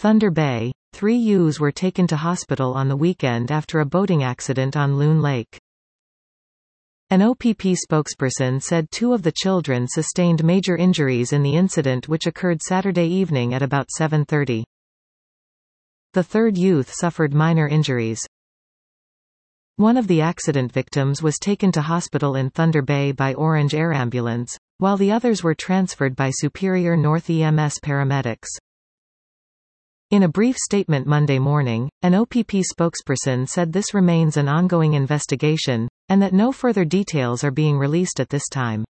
Thunder Bay. 3 youths were taken to hospital on the weekend after a boating accident on Loon Lake. An OPP spokesperson said 2 of the children sustained major injuries in the incident, which occurred Saturday evening at about 7:30. The third youth suffered minor injuries. One of the accident victims was taken to hospital in Thunder Bay by Orange Air Ambulance, while the others were transferred by Superior North EMS paramedics. In a brief statement Monday morning, an OPP spokesperson said this remains an ongoing investigation, and that no further details are being released at this time.